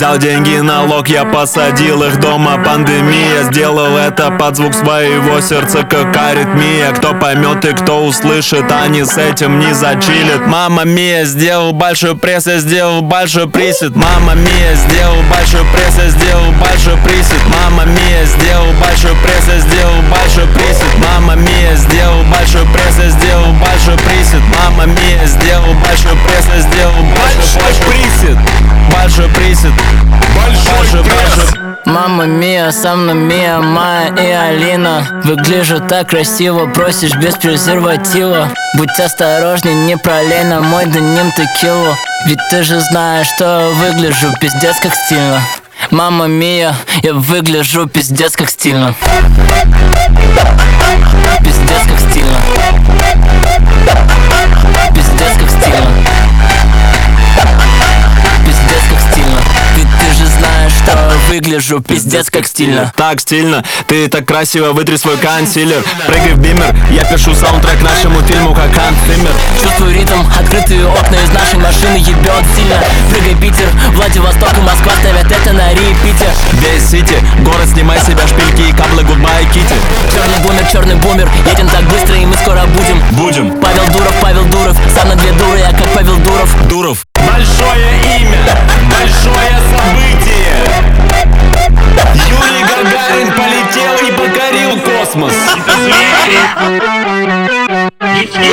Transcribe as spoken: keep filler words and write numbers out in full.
Дал деньги, налог, я посадил их дома. Пандемия, сделал это под звук своего сердца, как аритмия. Кто поймет и кто услышит, они с этим не зачилят. Мама Мия, сделал большой пресс, я сделал большой присед. Мама Мия, сделал большой пресс, я сделал большой присед. Мама Мия, сделал большой пресс, я сделал большой присед. Мама Мия, сделал большой пресс, я сделал большой присед. Мама Мия, сделал большой пресс, я сделал большой присед. Большой присед. Большой пресс. Мама Мия, со мной Мия, Майя и Алина. Выгляжу так красиво, просишь без презерватива. Будь осторожней, не пролей на мой деним текилу. Ведь ты же знаешь, что выгляжу пиздец как стильно. Мама Мия, я выгляжу пиздец как стильно. Пиздец как стильно. Пиздец как стильно. Пиздец как стильно. Ведь ты же знаешь, что выгляжу пиздец как стильно. Так стильно, ты так красиво, вытри свой консилер. Прыгай в бимер, я пишу саундтрек нашему фильму как Ханс Циммер. Чувствую ритм, открытые окна из нашей машины ебет сильно. Прыгай, Питер, Владивосток и Москва ставят это на репите. Весь Сити, город, снимай с себя шпильки и каблы, гудбай, кити. Черный бумер, черный бумер, едем так быстро и мы скоро будем. Будем. Павел Дуров, Павел Дуров, сам на две дуры, я как Павел Дуров. Дуров. Большое имя, большое событие. Юрий Гагарин полетел и покорил космос. Если